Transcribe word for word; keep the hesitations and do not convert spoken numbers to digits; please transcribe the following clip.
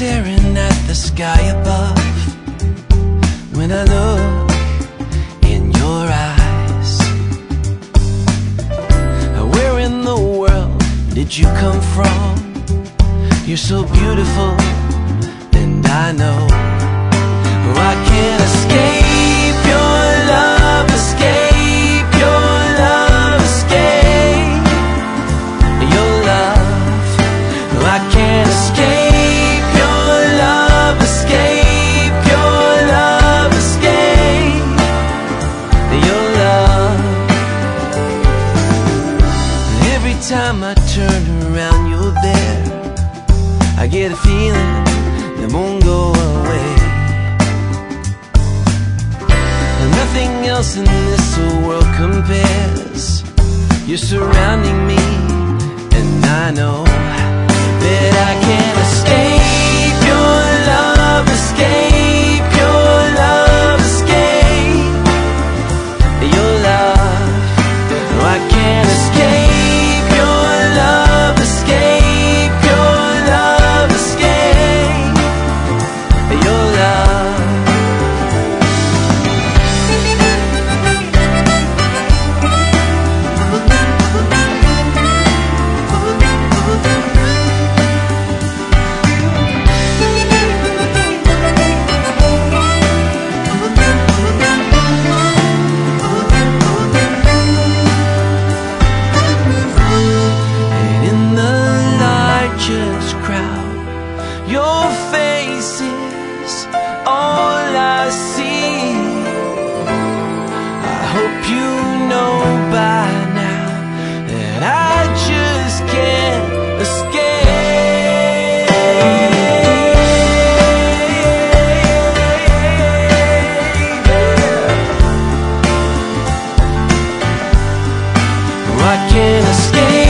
staring at the sky above. When I look in your eyes, where in the world did you come from? You're so beautiful, and I know I can't escape your love, escape your love, escape your love. I can't escape your love, escape your love, escape your love. Every time I turn around, you're there. I get a feeling that won't go away. Nothing else in this whole world compares. You're surrounding me, and I know that I can't escape your love, escape your love, escape your love. No, I can't escape your love, escape your love, escape your love. Your face is all I see. I hope you know by now that I just can't escape. I can't escape.